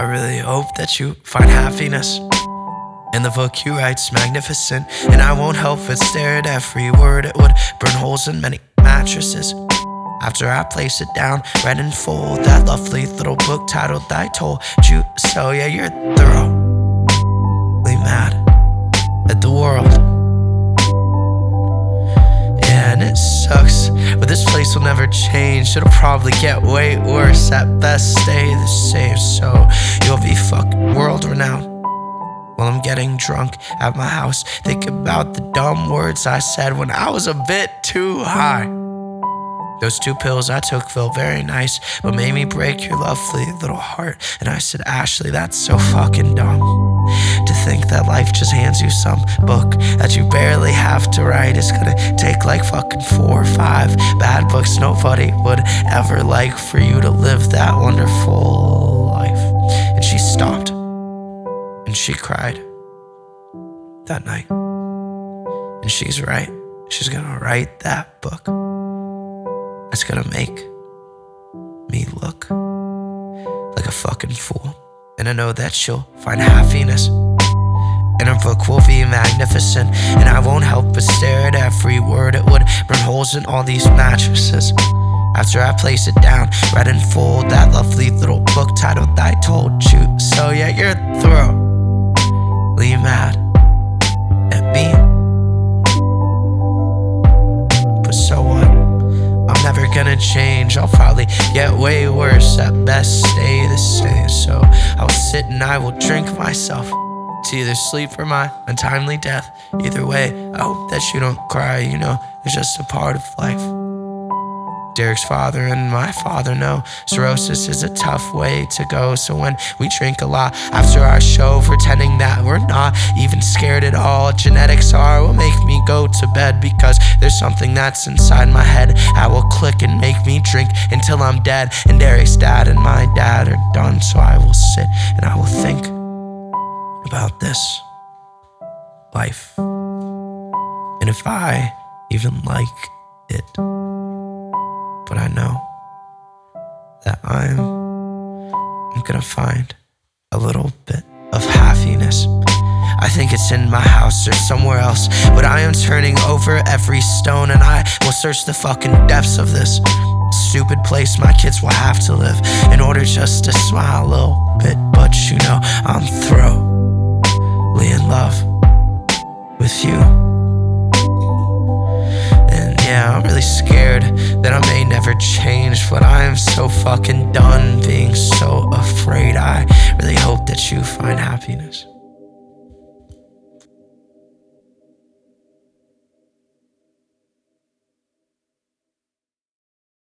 really hope that you find happiness. And the book you write's magnificent, and I won't help but stare at every word. It would burn holes in many mattresses. After I place it down, read in full that lovely little book titled I Told You So. Yeah, you're thoroughly mad at the world. Yeah, and it sucks, but this place will never change. It'll probably get way worse, at best stay the same. So you'll be fucking world renowned while I'm getting drunk at my house, thinking about the dumb words I said when I was a bit too high. Those 2 pills I took felt very nice, but made me break your lovely little heart. And I said, Ashley, that's so fucking dumb, to think that life just hands you some book that you barely have to write. It's gonna take like fucking 4 or 5 bad books nobody would ever like for you to live that wonderful life. And she stopped, and she cried that night. And she's right. She's gonna write that book. It's gonna make me look like a fucking fool. And I know that she'll find happiness, and her book will be magnificent. And I won't help but stare at every word. It would burn holes in all these mattresses. After I place it down, read in full that lovely little book titled I Told You So. Yeah, you're thoroughly mad at me, but so what? I'm never gonna change. I'll probably get way worse, at best stay the same. So I'll sit and I will drink myself to either sleep or my untimely death. Either way, I hope that you don't cry. You know, it's just a part of life. Derek's father and my father know cirrhosis is a tough way to go. So when we drink a lot after our show, pretending that we're not even scared at all, genetics are what make me go to bed, because there's something that's inside my head that will click and make me drink until I'm dead. And Derek's dad and my dad are done, so I will sit and I will think about this life, and if I even like it. But I know that I'm gonna find a little bit of happiness. I think it's in my house or somewhere else, but I am turning over every stone, and I will search the fucking depths of this stupid place my kids will have to live in order just to smile a little bit. But you know, I'm thoroughly in love with you. Yeah, I'm really scared that I may never change, but I am so fucking done being so afraid. I really hope that you find happiness.